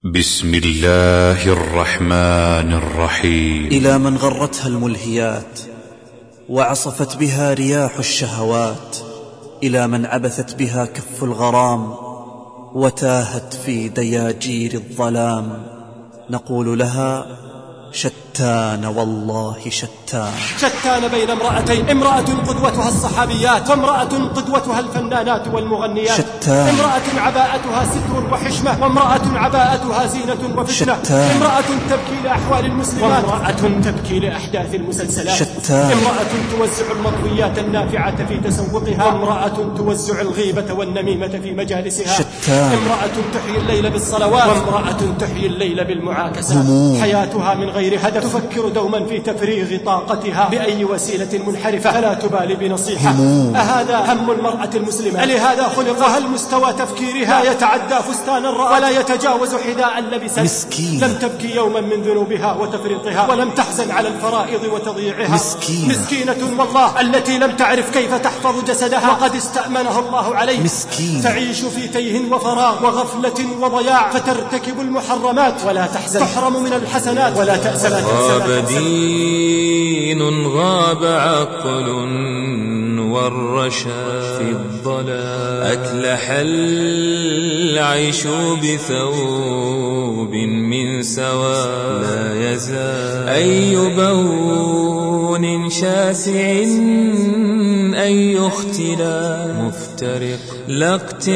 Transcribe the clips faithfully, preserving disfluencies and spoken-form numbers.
بسم الله الرحمن الرحيم. إلى من غرتها الملهيات وعصفت بها رياح الشهوات، إلى من عبثت بها كف الغرام وتاهت في دياجير الظلام، نقول لها شتان والله شتان. شتان بين امرأتين، امرأة قدوتها الصحابيات وامرأة قدوتها الفنانات والمغنيات. شتان. امرأة عباءتها ستر وحشمة وامرأة عباءتها زينة وفتنة. شتان. امرأة تبكي لأحوال المسلمات وامرأة تبكي لأحداث المسلسلات. شتان. امرأة توزع المطويات النافعة في تسوقها وامرأة توزع الغيبة والنميمة في مجالسها. شتان. امرأة تحيي الليل بالصلوات وامرأة تحيي الليل بالمعاكسات. هموم. حياتها من غير هدف، تفكر دوما في تفريغ طاقتها بأي وسيلة منحرفة، فلا تبالي بنصيحة. هموم. أهذا هم المرأة المسلمة؟ ألهذا خلق؟ وهل مستوى تفكيرها لا يتعدى فستانا رأت ولا يتجاوز حذاء لبست؟ مسكينة. لم تبكي يوما من ذنوبها وتفريطها ولم تحزن على الفرائض وتضييعها. مسكينة. مسكينة والله التي لم تعرف كيف تحفظ جسدها وقد استأمنه الله عليه. مسكينة. تعيش في تيه وفراغ وغفلة وضياع، فترتكب المحرمات ولا تحزن، تحرم من الحسنات ولا تأسى. غاب دين غاب عقل والرشاد في الضلال، أكلح العيش بثوب من سواد، لا يزال أي بون شاسع أي اختلاف مفترق، لا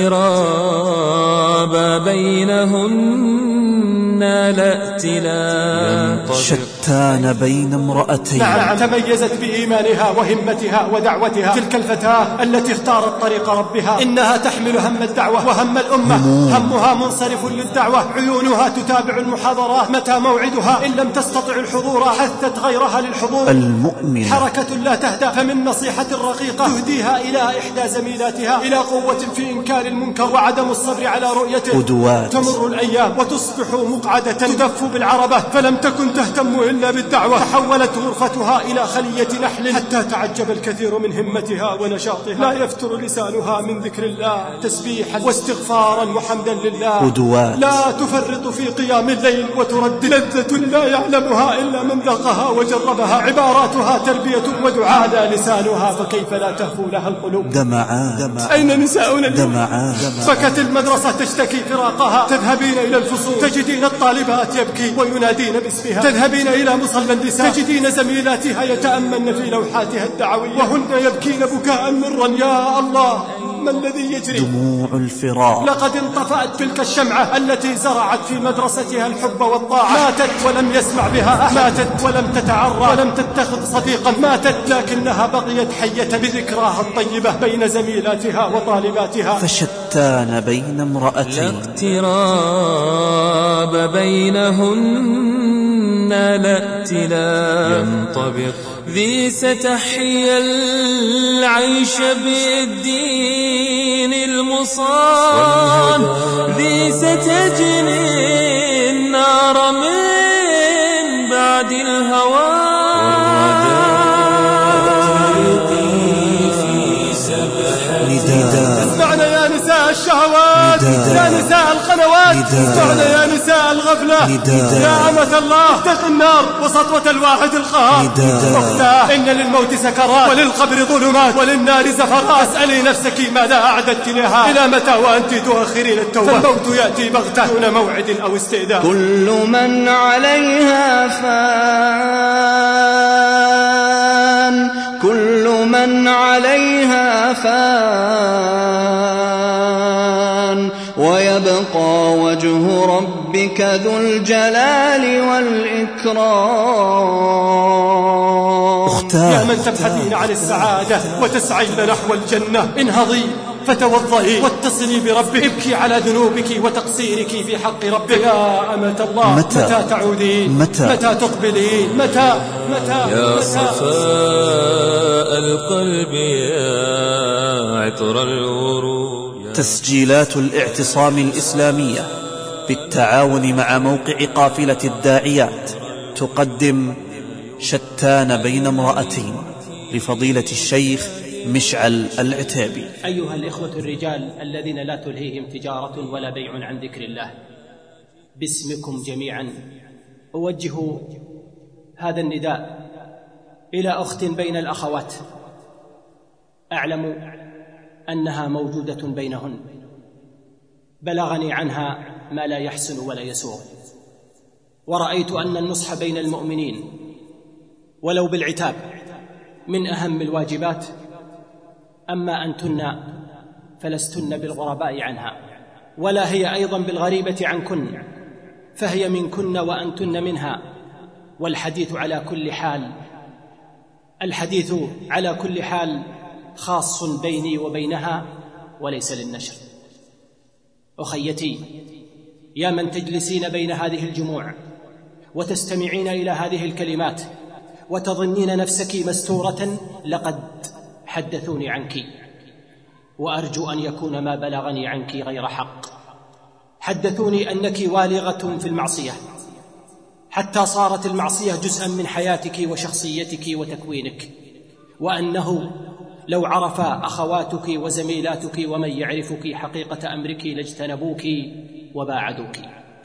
اقتراب بينهن لا ائتلاف. شتان بين امرأتين. نعم، تميزت بإيمانها وهمتها ودعوتها تلك الفتاة التي اختارت طريق ربها. إنها تحمل هم الدعوة وهم الأمة. هموم. همها منصرف للدعوة، عيونها تتابع المحاضرات، متى موعدها إن لم تستطع الحضور حثت غيرها للحضور. المؤمن حركة لا تهدى، فمن نصيحة رقيقة تهديها إلى إحدى زميلاتها إلى قوة في إنكار المنكر وعدم الصبر على رؤيته. قدوات. تمر الأيام وتصبح مقعدة تدف بالعربة، فلم تكن تهتم إلا بالدعوة. تحولت غرفتها إلى خلية نحل، حتى تعجب الكثير من همتها ونشاطها. لا يفتر لسانها من ذكر الله، تسبيحا واستغفارا وحمدا لله. قدوات. لا تفرط في قيام الليل وتردد لذة لا يعلمها إلا من ذاقها وجربها. عباراتها تربية ودعاء، لا لسانها فكيف لا تهفو لها القلوب. دمعان. أين نساؤنا اليوم؟ دمعان. فكت المدرسة تشتكي فراقها، تذهبين إلى الفصول تجدين الطالبات يبكي وينادين باسمها، تذهبين إلى مصلى النساء تجدين زميلاتها يتأمن في لوحاتها الدعوية وهن يبكين بكاء مرا. يا الله، ما الذي يجري؟ دموع الفراق. لقد انطفأت تلك الشمعة التي زرعت في مدرستها الحب والطاعة. ماتت ولم يسمع بها أحد، ماتت ولم تتعرى ولم تتخذ صديقا، ماتت لكنها بقيت حية بذكراها الطيبة بين زميلاتها وطالباتها. فشتان بين امرأتين، لا اقتراب بينهن لا ائتلاف، ينطبق ذي ستحيا العيش بالدين المصان، ذي ستجني النار من بعد الهوان. اسمعنا يا نساء الشهوات، يا نساء القنوات، اسمعنا يا نساء الغفلة، يا أمة الله، اتق النار وسطوة الواحد القهار. أختاه، إن للموت سكرات وللقبر ظلمات وللنار زفرات. اسألي نفسك ماذا أعددت لها، إلى متى وأنت تؤخرين التوبة؟ فالموت يأتي بغتة دون موعد أو استئذان. كل من عليها فان، كل من عليها فان، ويبقى وجه ربك ذو الجلال والإكرام. يا من تبحثين عن السعادة وتسعين نحو الجنة، انهضي فتوضئي واتصلي بربك، ابكي على ذنوبك وتقصيرك في حق ربك. يا أمة الله، متى, متى تعودين؟ متى, متى تقبلين؟ متى متى يا متى؟ صفاء القلب يا عطر الورود. تسجيلات الاعتصام الإسلامية بالتعاون مع موقع قافلة الداعيات تقدم شتان بين امرأتين لفضيلة الشيخ مشعل العتابي. أيها الإخوة الرجال الذين لا تلهيهم تجارة ولا بيع عن ذكر الله، باسمكم جميعا أوجه هذا النداء إلى أخت بين الأخوات أعلم أنها موجودة بينهن، بلغني عنها ما لا يحسن ولا يسوغ، ورأيت أن النصح بين المؤمنين ولو بالعتاب من أهم الواجبات، أما أنتن فلستن بالغرباء عنها، ولا هي أيضا بالغريبة عنكن، فهي منكن وأنتن منها. والحديث على كل حال الحديث على كل حال خاص بيني وبينها وليس للنشر. أخيتي، يا من تجلسين بين هذه الجموع وتستمعين إلى هذه الكلمات وتظنين نفسك مستورة، لقد حدثوني عنك، وأرجو أن يكون ما بلغني عنك غير حق. حدثوني أنك والغة في المعصية، حتى صارت المعصية جزءا من حياتك وشخصيتك وتكوينك، وأنه لو عرف أخواتك وزميلاتك ومن يعرفك حقيقة أمرك لاجتنبوك وباعدوك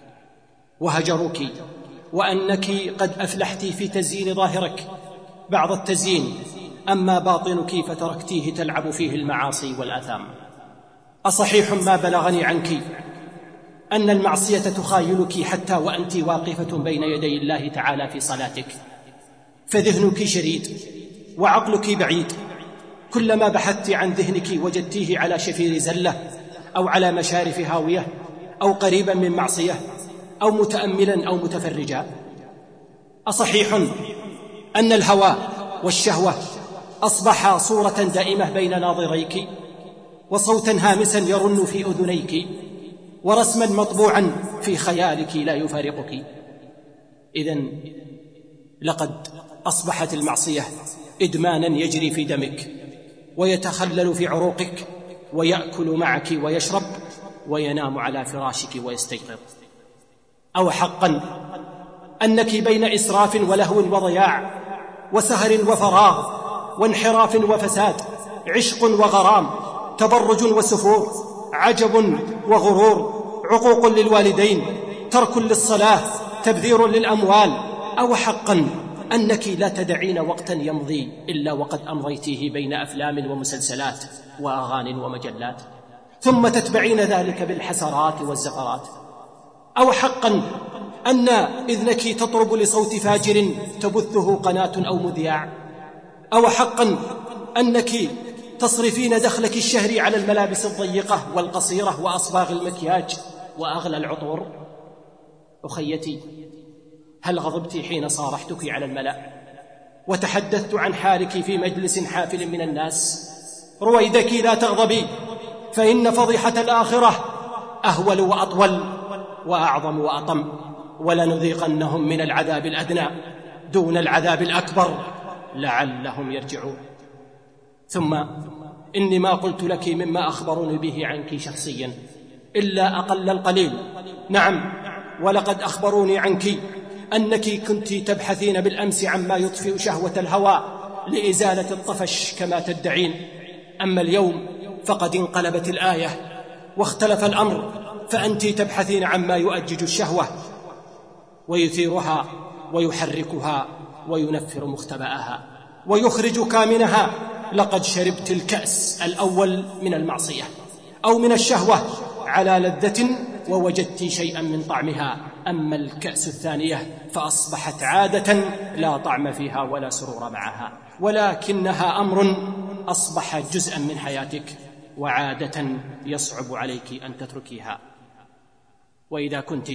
وهجروك، وأنك قد أفلحت في تزيين ظاهرك بعض التزيين، أما باطنك فتركتيه تلعب فيه المعاصي والآثام. أصحيح ما بلغني عنك أن المعصية تخايلك حتى وأنت واقفة بين يدي الله تعالى في صلاتك، فذهنك شريد وعقلك بعيد، كلما بحثت عن ذهنك وجدتيه على شفير زلة أو على مشارف هاوية أو قريبا من معصية أو متأملا أو متفرجا. أصحيح أن الهوى والشهوة أصبح صورة دائمة بين ناظريك، وصوتا هامسا يرن في أذنيك، ورسما مطبوعا في خيالك لا يفارقك. إذن لقد أصبحت المعصية إدمانا يجري في دمك ويتخلل في عروقك، ويأكل معك ويشرب وينام على فراشك ويستيقظ. أو حقا أنك بين إسراف ولهو وضياع وسهر وفراغ وانحراف وفساد، عشق وغرام، تبرج وسفور، عجب وغرور، عقوق للوالدين، ترك للصلاة، تبذير للأموال. أو حقا أنك لا تدعين وقتا يمضي إلا وقد أمضيتيه بين أفلام ومسلسلات وأغاني ومجلات، ثم تتبعين ذلك بالحسرات والزفرات. أو حقا أن إذنك تطرب لصوت فاجر تبثه قناة أو مذياع. أو حقا أنك تصرفين دخلك الشهري على الملابس الضيقة والقصيرة وأصباغ المكياج وأغلى العطور. أخيتي، هل غضبت حين صارحتك على الملأ وتحدثت عن حالك في مجلس حافل من الناس؟ رويدك لا تغضبي، فإن فضيحة الآخرة أهول وأطول وأعظم وأطم، ولنذيقنهم من العذاب الأدنى دون العذاب الأكبر لعلهم يرجعون. ثم إني ما قلت لك مما أخبروني به عنك شخصيا إلا أقل القليل. نعم، ولقد أخبروني عنك أنك كنت تبحثين بالأمس عما يطفئ شهوة الهوى لإزالة الطفش كما تدعين، أما اليوم فقد انقلبت الآية واختلف الأمر، فأنت تبحثين عما يؤجج الشهوة ويثيرها ويحركها وينفر مختبئها ويخرج كامنها. لقد شربت الكأس الأول من المعصية أو من الشهوة على لذة ووجدت شيئا من طعمها، أما الكأس الثانية فأصبحت عادة لا طعم فيها ولا سرور معها، ولكنها أمر أصبح جزءا من حياتك وعادة يصعب عليك أن تتركيها. وإذا كنت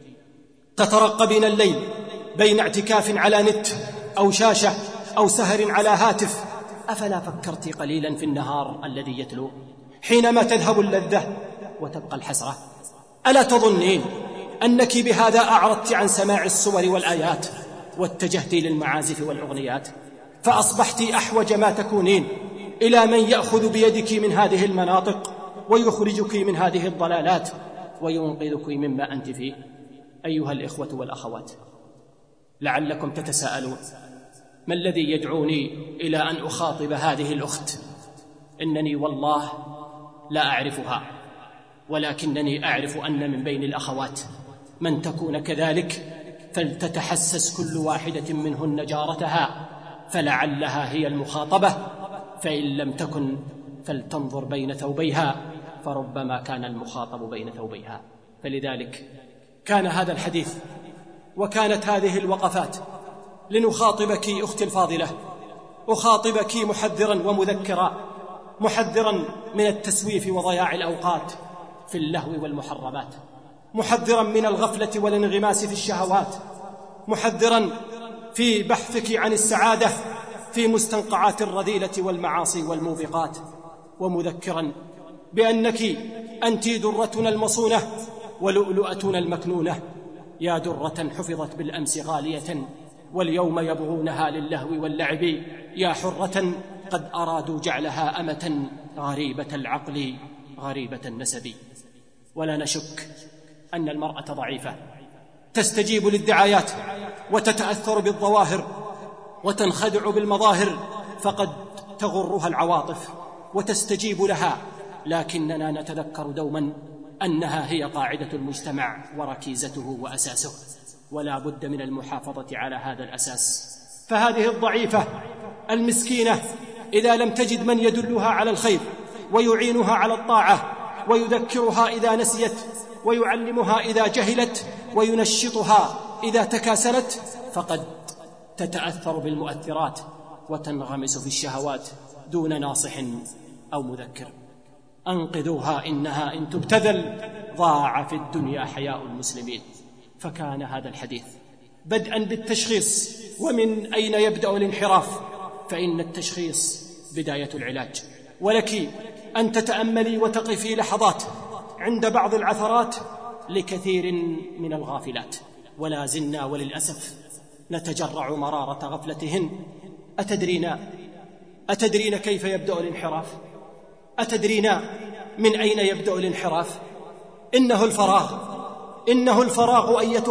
تترقبين الليل بين اعتكاف على نت أو شاشة أو سهر على هاتف، أفلا فكرت قليلا في النهار الذي يتلو حينما تذهب اللذة وتبقى الحسرة؟ ألا تظنين أنك بهذا أعرضت عن سماع الصور والآيات واتجهت للمعازف والأغنيات، فأصبحت أحوج ما تكونين إلى من يأخذ بيدك من هذه المناطق ويخرجك من هذه الضلالات وينقذك مما أنت فيه؟ أيها الإخوة والأخوات، لعلكم تتساءلون ما الذي يدعوني إلى أن أخاطب هذه الأخت؟ إنني والله لا أعرفها، ولكنني أعرف أن من بين الأخوات من تكون كذلك فلتتحسس كل واحدة منهن جارتها فلعلها هي المخاطبة، فإن لم تكن فلتنظر بين ثوبيها فربما كان المخاطب بين ثوبيها. فلذلك كان هذا الحديث وكانت هذه الوقفات لنخاطبك أختي الفاضلة، أخاطبك محذرا ومذكرا، محذرا من التسويف وضياع الأوقات في اللهو والمحرمات، محذرا من الغفلة والانغماس في الشهوات، محذرا في بحثك عن السعادة في مستنقعات الرذيلة والمعاصي والموبقات، ومذكرا بأنك أنت درتنا المصونة ولؤلؤتنا المكنونة، يا درة حفظت بالأمس غالية واليوم يبغونها للهو واللعب، يا حرة قد أرادوا جعلها أمة غريبة العقل غريبة النسب. ولا نشك أن المرأة ضعيفة تستجيب للدعايات وتتأثر بالظواهر وتنخدع بالمظاهر، فقد تغرها العواطف وتستجيب لها، لكننا نتذكر دوما أنها هي قاعدة المجتمع وركيزته وأساسه، ولا بد من المحافظة على هذا الأساس. فهذه الضعيفة المسكينة إذا لم تجد من يدلها على الخير ويعينها على الطاعة ويذكرها إذا نسيت ويعلمها إذا جهلت وينشطها إذا تكاسلت، فقد تتأثر بالمؤثرات وتنغمس في الشهوات دون ناصح أو مذكر. أنقذوها إنها إن تبتذل ضاع في الدنيا حياء المسلمين. فكان هذا الحديث بدءا بالتشخيص ومن أين يبدأ الانحراف، فإن التشخيص بداية العلاج، ولك أن تتأملي وتقفي لحظات عند بعض العثرات لكثير من الغافلات، ولا زلنا وللأسف نتجرع مرارة غفلتهن. أتدرين أتدرين كيف يبدأ الانحراف؟ أتدرين من أين يبدأ الانحراف؟ إنه الفراغ، إنه الفراغ أيتها